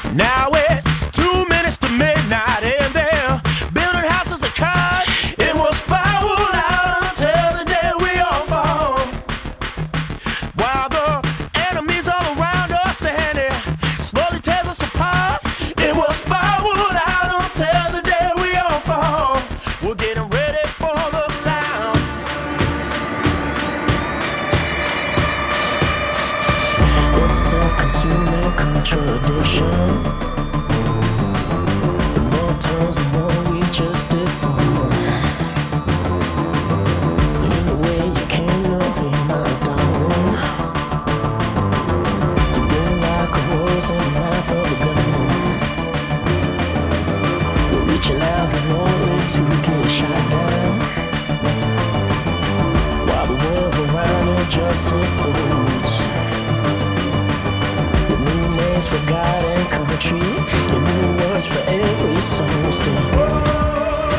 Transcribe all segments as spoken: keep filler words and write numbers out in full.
Now it's two minutes to midnight and they're building houses of cards. It will spiral out until the day we all fall. While the enemies all around us and it slowly tears us apart. It will spiral out until the day we all fall. We're getting ready for the sound. There's a self-consuming contradiction. The more tones, the more we just deform. In the way you came to me, my darling. The moon like a rose in the mouth of a gun. We're reaching out and only to get shot down. While the world around it just implodes. With new names for God and country, and new words for every song we sing.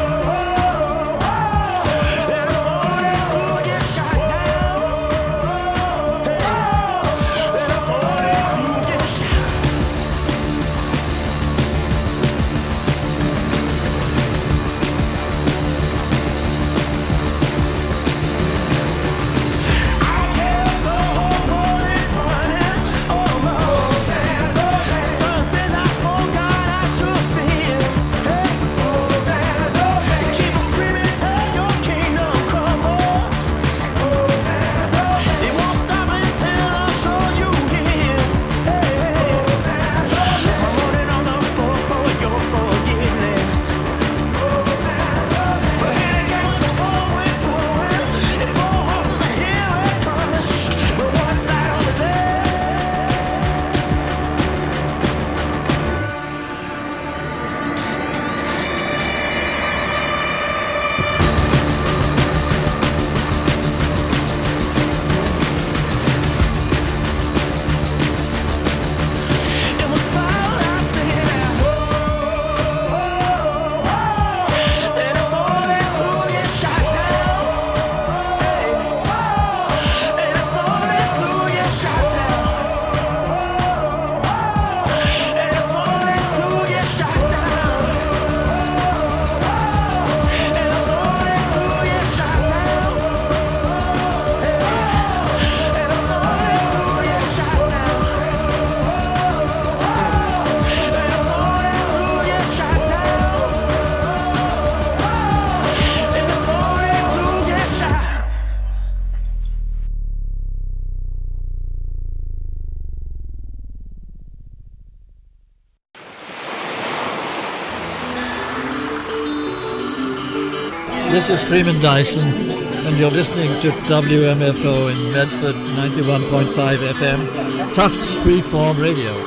This is Freeman Dyson, and you're listening to W M F O in Medford, ninety-one point five F M, Tufts Freeform Radio.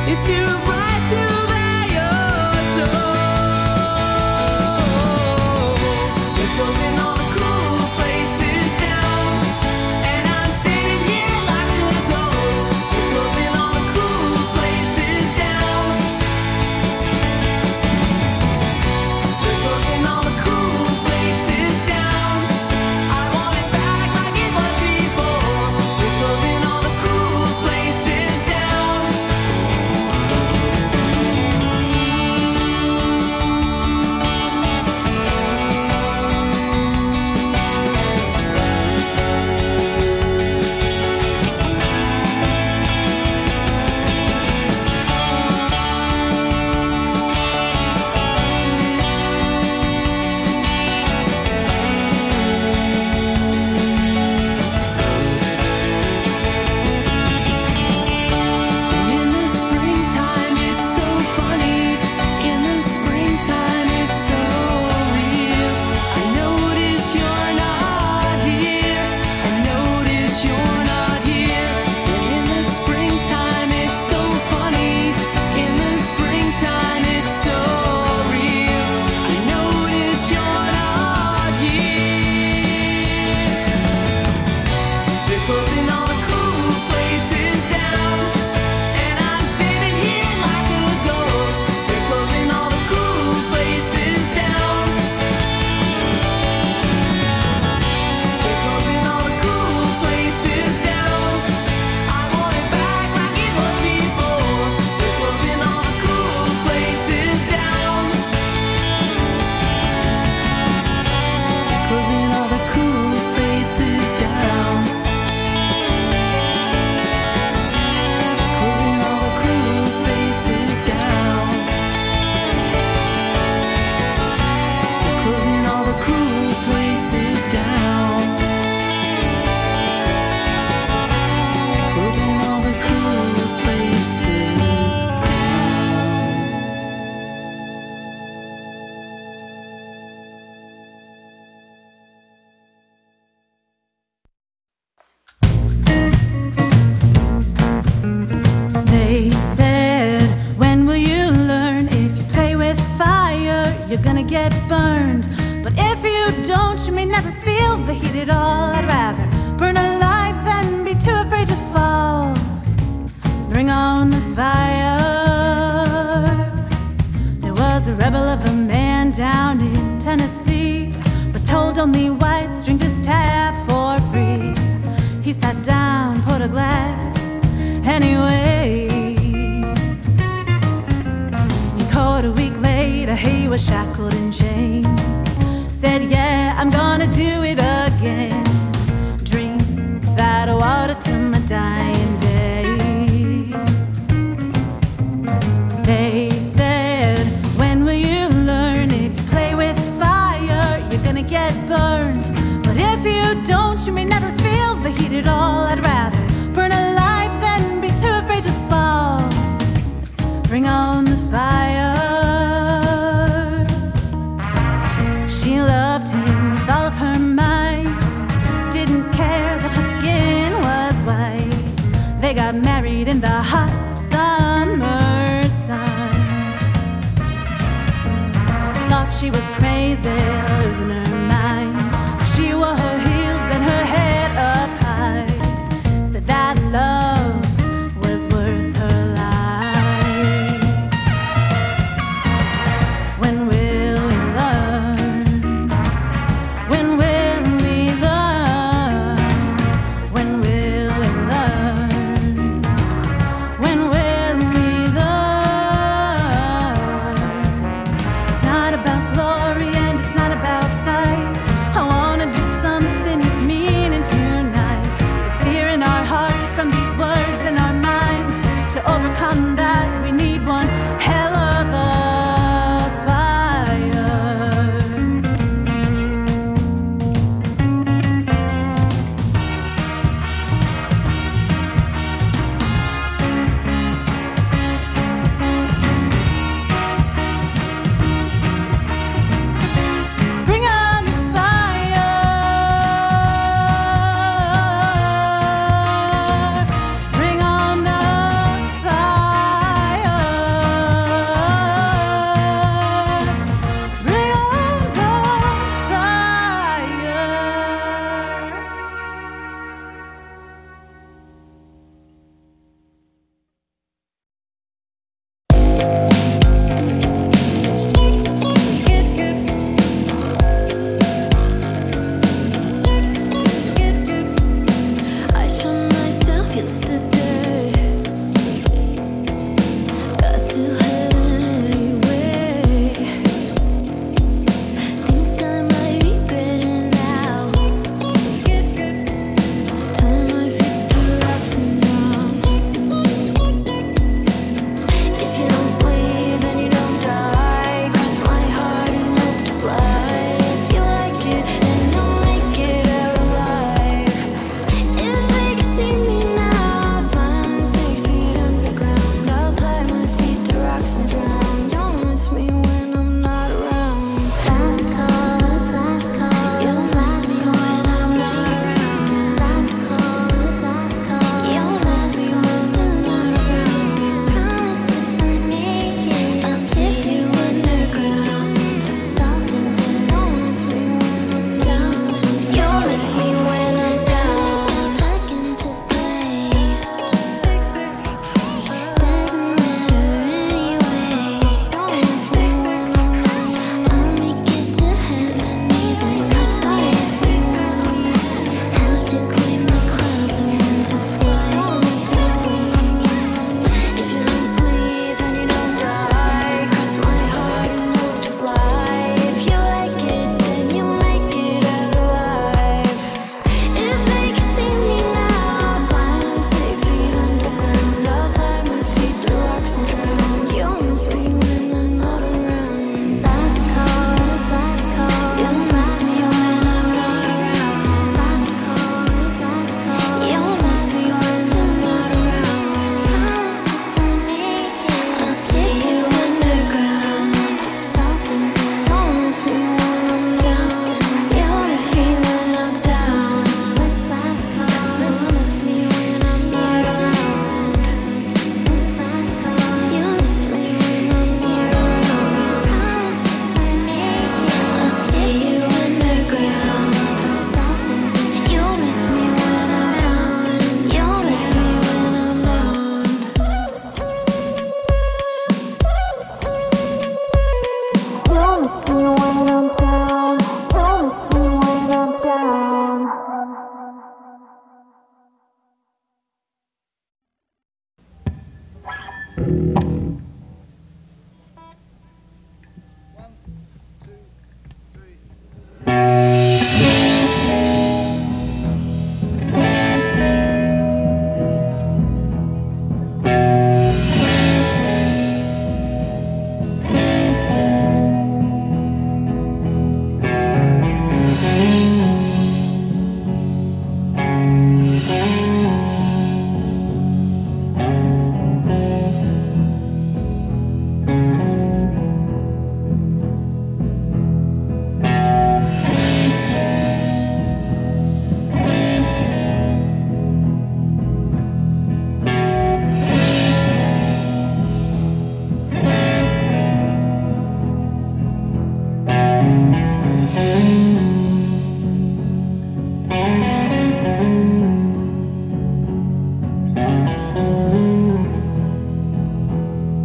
It's too bright to bear your soul. We're closing all the cool places down, and I'm standing here like a ghost. We're closing all the cool places down. We're closing all the cool places down. I want it back like it was before. We're closing all the cool places down. And in the springtime, it's so funny. In the springtime, it's so real. I notice you're not here. I notice you're not here. But in the springtime, it's so funny. In the springtime, it's so real. I notice you're not here. They're closing all the cool places down, and I'm standing here like a ghost. They're closing all the cool places down. They're closing all the cool places down. I want it back like it was before. They're closing all the cool places down. They're closing all the cool places down. Closing all the cool places down. They're closing all the cool places down. They're closing all the cool places down. They said, when will you learn? If you play with fire, you're gonna get burned. But if you don't, you may never feel the heat at all. I'd rather burn alive than be too afraid to fall. Bring on the fire. There was a rebel of a man down in Tennessee. Was told only whites drink this tap for free. He sat down, put a glass anyway. And caught a week later, he was shackled in chains. Said, yeah, I'm gonna do it again. Drink that water to my dying day. They said, when will you learn? If you play with fire, you're gonna get burned. But if you don't, you may never feel the heat at all. I'd rather burn alive than be too afraid to fall. Bring on the fire. She loved him.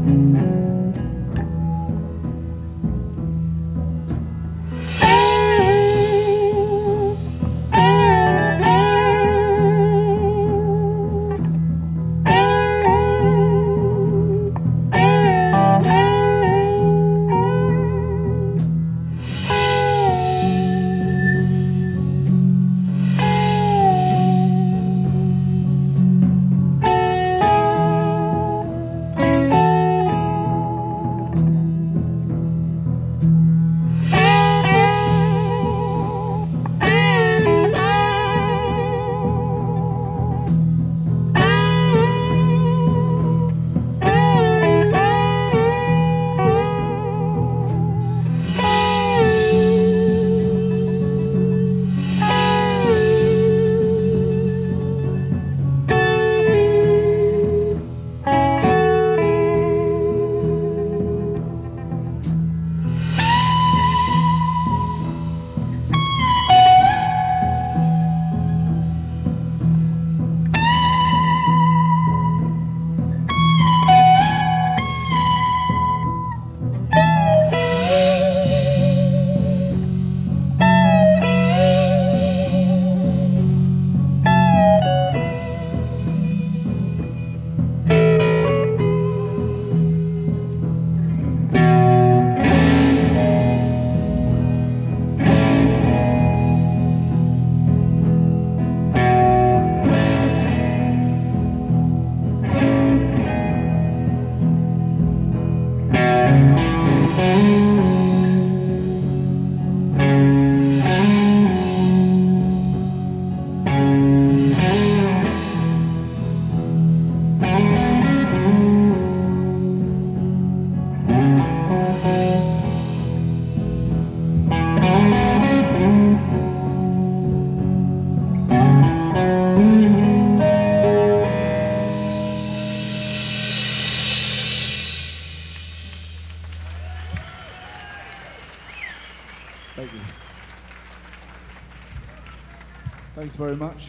Thank you. Thanks very much.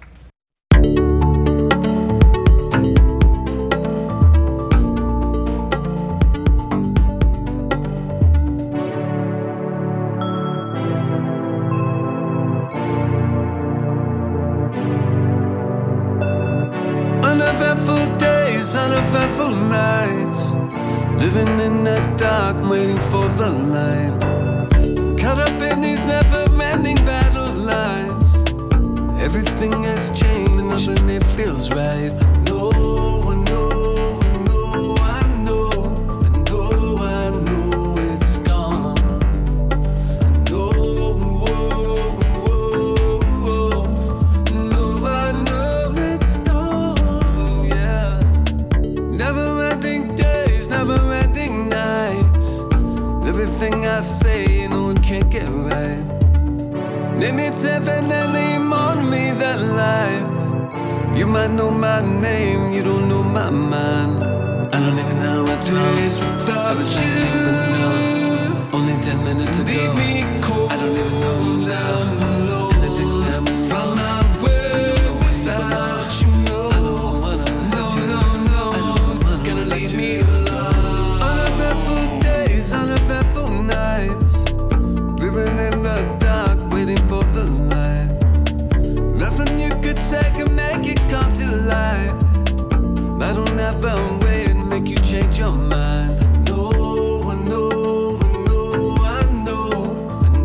Uneventful days, uneventful nights, living in the dark, waiting for the light. Caught up in these never-ending battle lines. Everything has changed, nothing it feels right. No, I know, I know, I know, I know, I know it's gone. I know, whoa, whoa, whoa. No, I know it's gone, yeah. Never-ending days, never-ending nights. Everything I say, no one can't get right. Name it definitely on me that life. You might know my name, you don't know my mind. I don't even know what days without you. Only ten minutes ago. Leave me cold. I don't even know you now. Anything that moves from my way without you. No, I don't wanna let you know. No, I don't wanna gonna leave me alone. Uneventful days, uneventful nights, living in the dark, waiting for the light. Nothing you could say can make it come to life. I don't have a way to make you change your mind. No, I know, I know, I know, I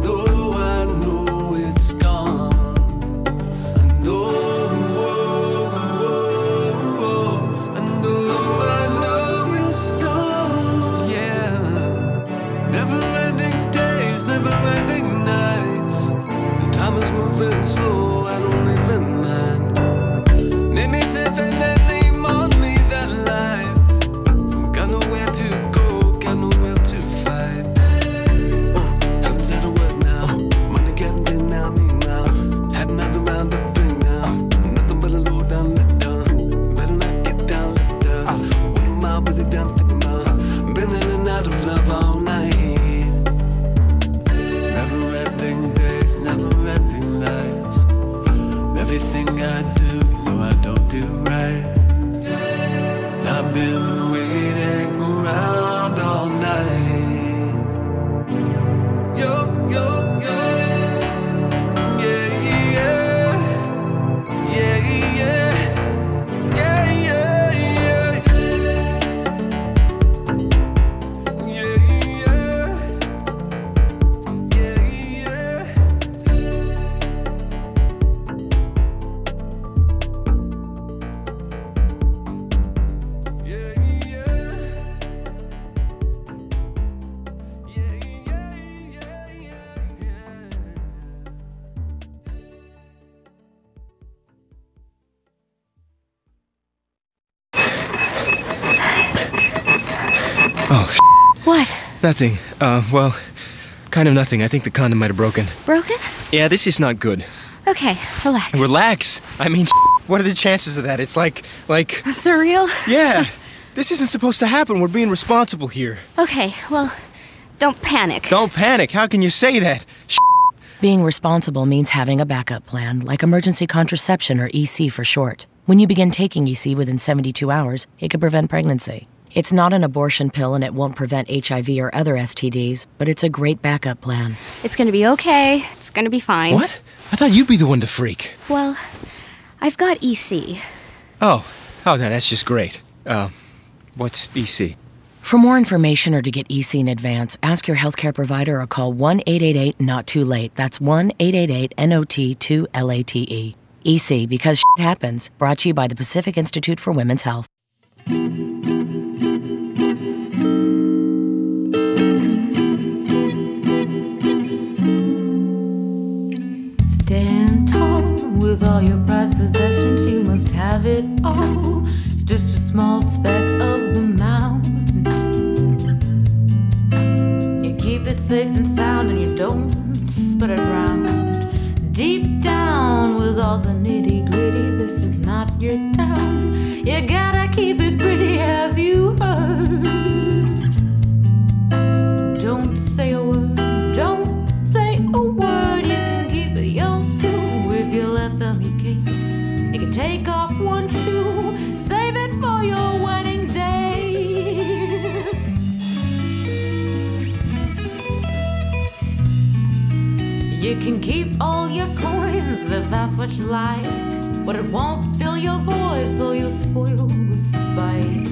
Oh, sh**. What? Nothing. Uh, well, kind of nothing. I think the condom might have broken. Broken? Yeah, this is not good. Okay, relax. Relax. I mean, sh**, what are the chances of that? It's like, like... Surreal? Yeah. This isn't supposed to happen. We're being responsible here. Okay, well, don't panic. Don't panic. How can you say that? Sh**. Being responsible means having a backup plan, like emergency contraception or E C for short. When you begin taking E C within seventy-two hours, it can prevent pregnancy. It's not an abortion pill and it won't prevent H I V or other S T Ds, but it's a great backup plan. It's gonna be okay. It's gonna be fine. What? I thought you'd be the one to freak. Well, I've got E C. Oh. Oh, no, that's just great. Uh, what's E C? For more information or to get E C in advance, ask your healthcare provider or call one eight eight eight not too late. That's one eight eight eight N O T two L A T E. E C, because shit happens. Brought to you by the Pacific Institute for Women's Health. Stand tall with all your prized possessions. You must have it all. It's just a small speck of the mountain. You keep it safe and sound and you don't spread it around. Deep down with all the nitty gritty, this is not your town. You gotta keep it pretty, have you heard? Don't say a word, don't say a word. You can keep it yours too if you let them eat cake. You can take off one shoe, save it for your wedding day. You can keep all your coins if that's what you like, but it won't fill your void, so you'll spoil with spite.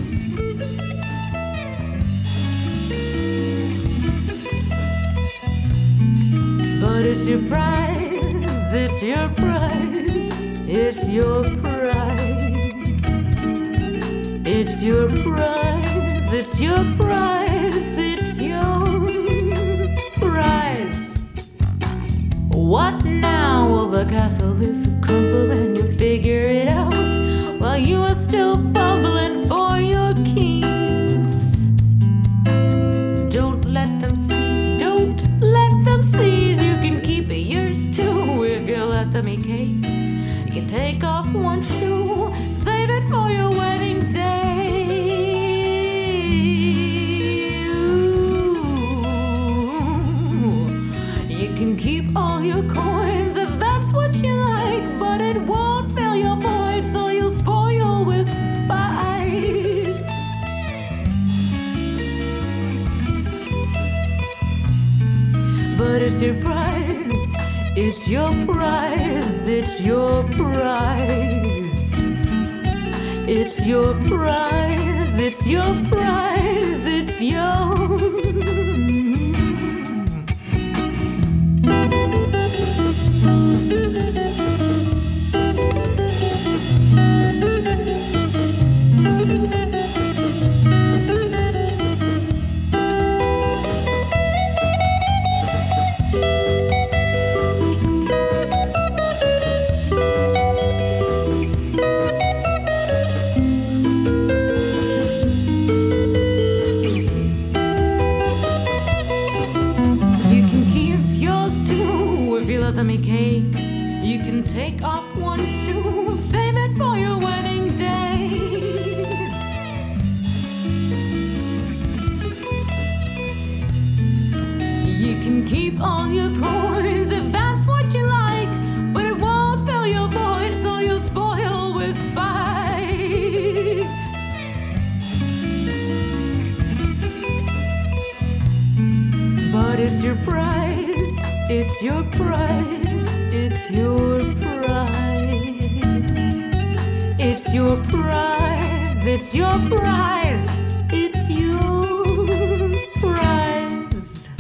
But it's your prize, it's your prize, it's your prize. It's your prize, it's your prize, it's your prize. What now? Well, the castle is a crumble and you figure it out while you are still fumbling for your keys. Don't let them see, don't let them seize. You can keep it yours too if you let them eat cake. You can take off one shoe, save it for your wedding day. You can keep all your coins if that's what you like, but it won't fill your void, so you'll spoil with spite. But it's your prize, it's your prize, it's your prize. It's your prize, it's your prize, it's your me cake. You can take off one shoe, save it for your wedding day. You can keep all your coins if that's what you like, but it won't fill your void, so you'll spoil with spite. But it's your prize, it's your prize, it's your prize. It's your prize, it's your prize, it's your prize.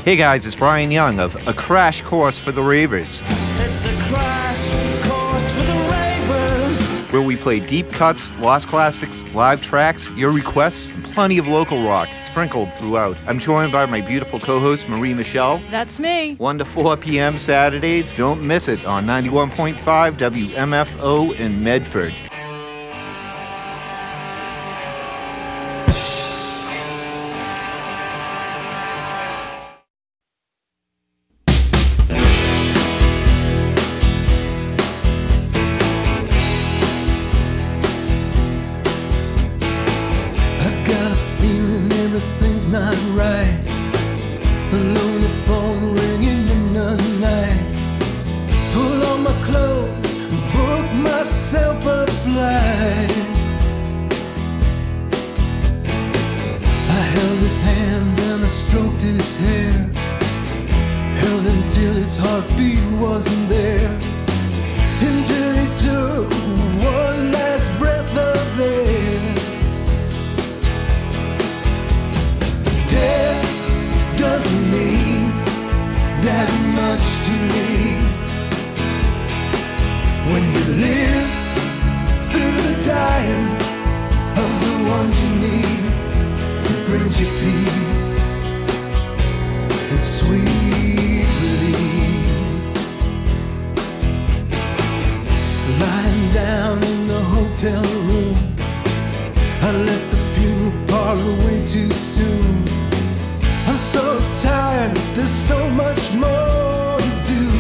Hey guys, it's Brian Young of A Crash Course for the Ravers. It's a crash course for the ravers. Where we play deep cuts, lost classics, live tracks, your requests, and plenty of local rock sprinkled throughout. I'm joined by my beautiful co-host, Marie Michelle. That's me. one to four p.m. Saturdays. Don't miss it on ninety-one point five W M F O in Medford. Not right. A lonely phone ringing in the night. Pull on my clothes, book myself a flight. I held his hands and I stroked his hair. Held him till his heartbeat wasn't there. Until he took one last breath of air. Death doesn't mean that much to me. When you live through the dying of the ones you need, it brings you peace and sweet relief. Lying down in the hotel room, I left the funeral parlor way too soon. I'm so tired, there's so much more to do.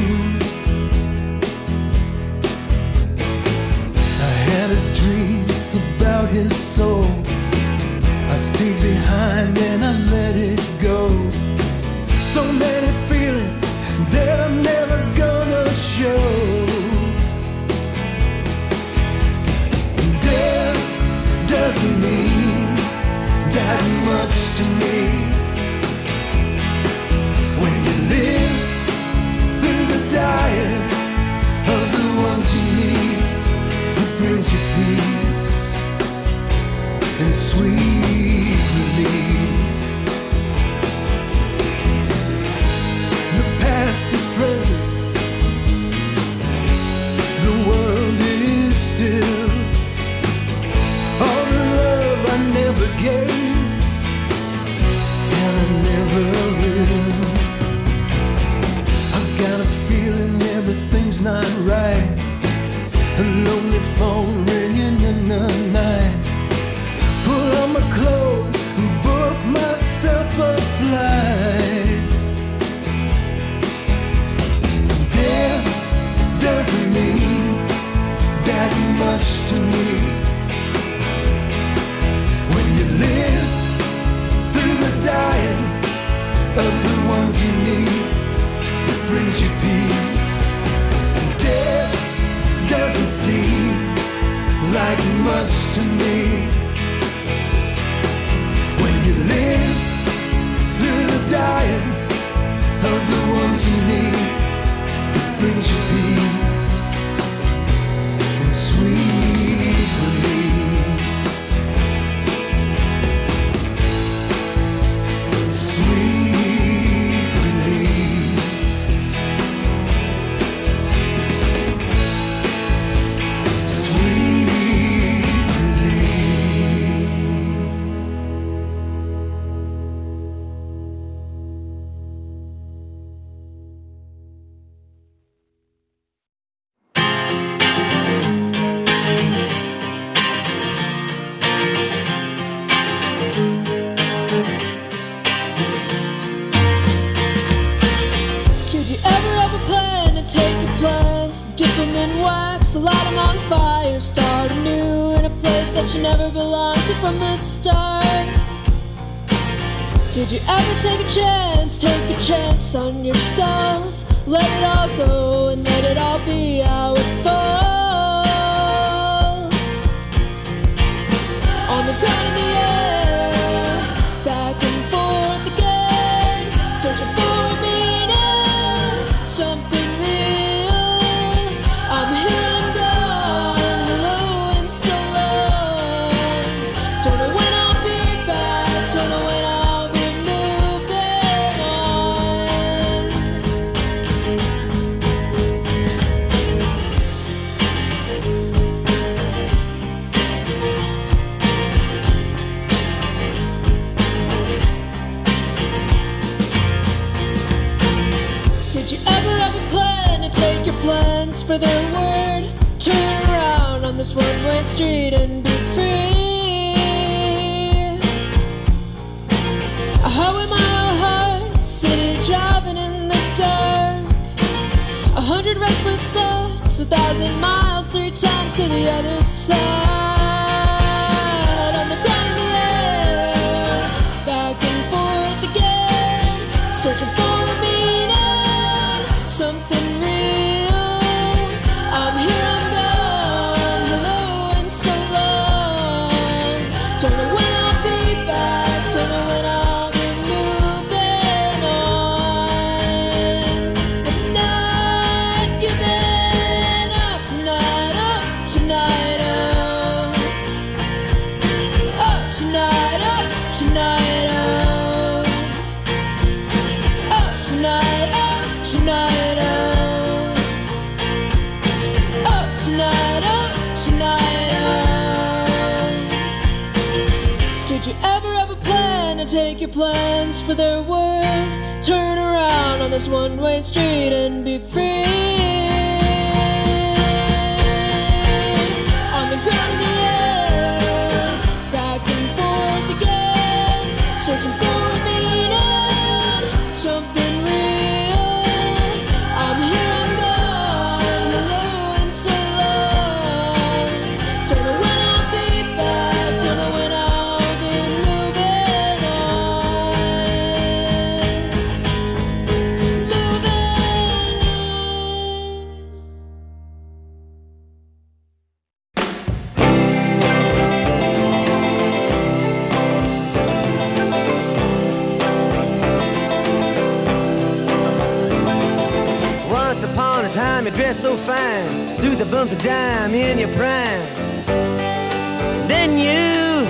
I had a dream about his soul. I stayed behind and I let it go. So many feelings that I'm never gonna show. Death doesn't mean that much to me. When you live through the dying of the ones you need, it brings you peace and sweet relief. The past is present, the world is still. All the love I never gave, and I never will. I've got a feeling everything's not right. A lonely phone ringing in the night. Pull on my clothes and book myself a flight. Death doesn't mean that much to me. When you live through the dying of the ones you need, it brings you peace. And death doesn't seem like much to me. When you live through the dying of the ones you need, it brings you peace and sweet relief. Sweet relief. Sweet relief. Did you ever have a plan to take your plans, dip them in wax, light them on fire, start anew in a place that you never belonged to from the start? Did you ever take a chance, take a chance on yourself, let it all go and let it all be how it falls? On the ground in the air, back and forth again, searching for a meaning, something real. I'm here, I'm gone, hello and so long. Don't know when I'll be back, don't know when I'll be moving on. this one-way street and be free. A highway-mile heart, city driving in the dark. A hundred restless thoughts, a thousand miles, three times to the other side. On the ground in the air, back and forth again, searching for a meaning, something real. I'm here, I'm gone, hello and so long. Don't know when I'll be back, don't know when I'll be moving on. But not giving up tonight, up tonight, up. Up tonight, up tonight, up. Up tonight, up tonight, up. Up tonight, up tonight, up. Did you ever have a plan to take your plans for their word? Turn around on this one-way street and be free. On the ground in the air, back and forth again, searching for a meaning, something real. I'm here, I'm gone, hello and so long. Don't know when I'll be back, don't know when I'll be moving on. Once upon a time you dressed so fine, threw the bumps of dime in your prime. Then you,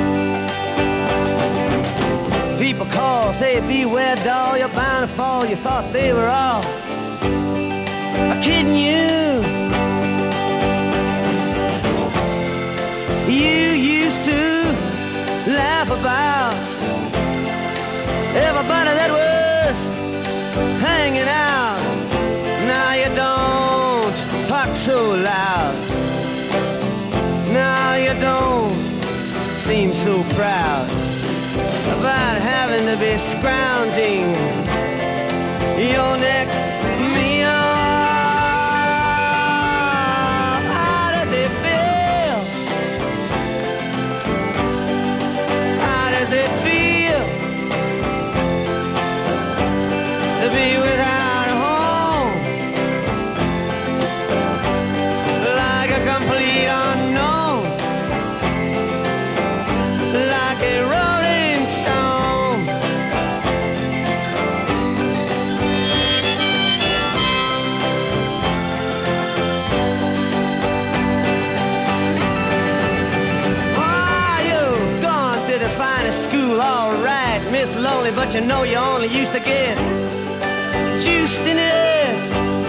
people call, say beware doll, you're bound to fall. You thought they were all kidding you. You used to laugh about everybody that was hanging out. Now you don't talk so loud. Now you don't seem so proud about having to be scrounging your next meal. How does it feel? How does it feel to be without a home? Like a complete unknown, like a rolling stone. Oh, you've gone to the finest school, all right, Miss Lonely, but you know you only used to get juiced in it.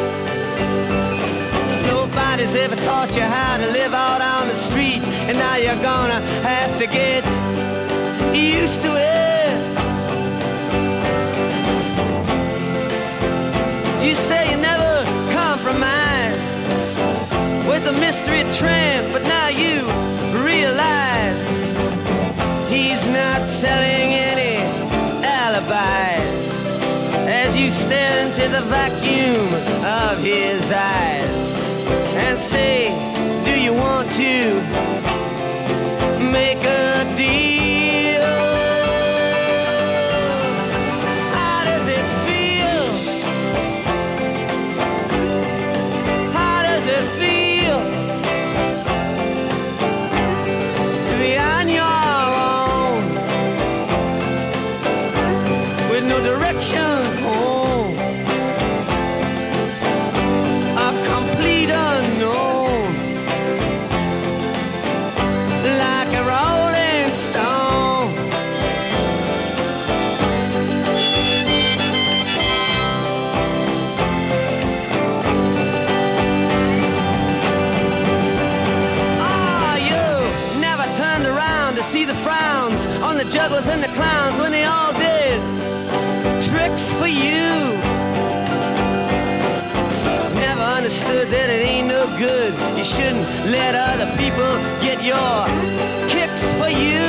Nobody's ever taught you how to live out on the street, and now you're gonna have to get used to it. You say you never compromise with a mystery tramp, but now you realize he's not selling any alibis as you stare into the vacuum of his eyes and say, do you want to make a deal? How does it feel? How does it feel to be on your own with no direction home? A complete unknown, like a rolling stone. Ah, you never turned around to see the frowns on the jugglers and the clowns when they all did tricks for you. Never understood that but it ain't no good. You shouldn't let other people get your kicks for you.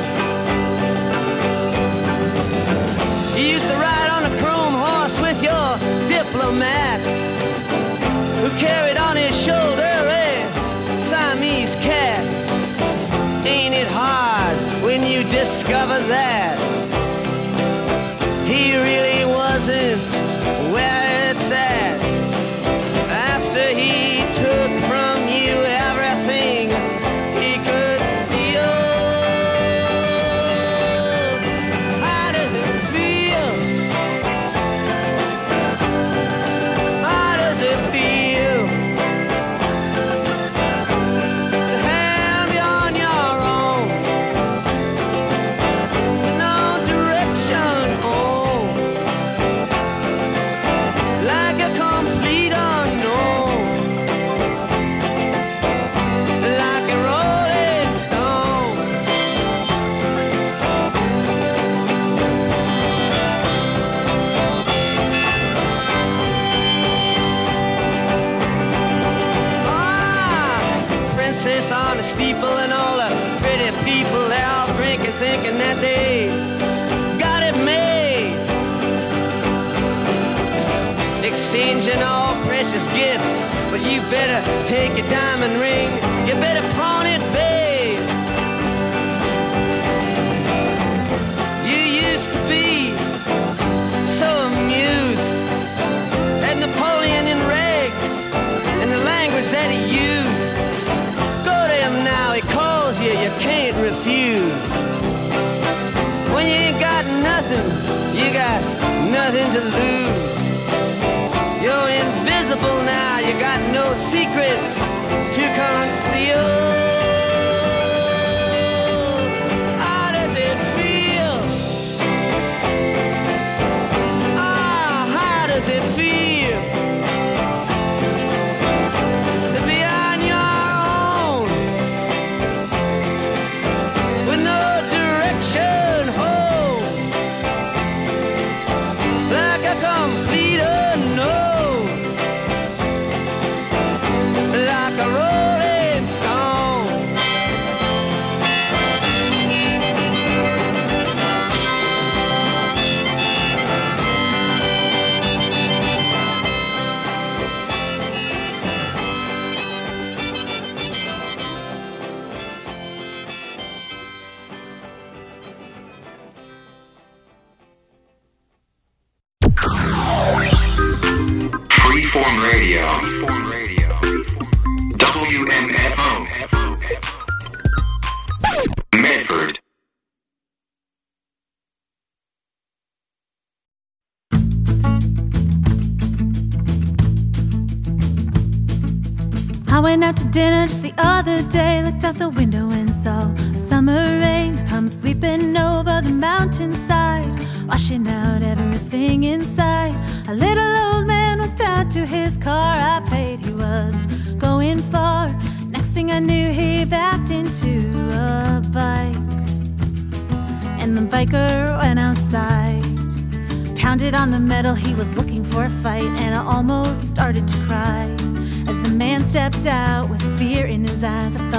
You used to ride on a chrome horse with your diplomat, who carried on his shoulder a Siamese cat. Ain't it hard when you discover that he really wasn't where it's at? After he took from you everything he could steal. How does it feel? How does it feel to have you on your own, with no direction home, like a complete unknown, like a rolling stone? Ah, princess on a steeple and all the pretty people, they all drinking, thinking that they got it made, exchanging all precious gifts. But you better take your diamond ring, you better pawn it, babe. You used to be so amused at Napoleon in rags and the language that he used. Go to him now, he calls you, you can't refuse. When you ain't got nothing, you got nothing to lose. You're invisible now, you got no secrets to conceal. How does it feel? Ah, how does it feel to be on your own, with no direction home, like a complete unknown, like a rolling stone? Freeform Radio. W M F O. Medford. I went out to dinner just the other day, looked out the window and saw a summer rain come sweeping over the mountainside, washing out everything inside. A little old man walked out to his car. I prayed he wasn't going far. Next thing I knew, he backed into a bike, and the biker went outside, pounded on the metal. He was looking for a fight, and I almost started to cry as the man stepped out with fear in his eyes. I thought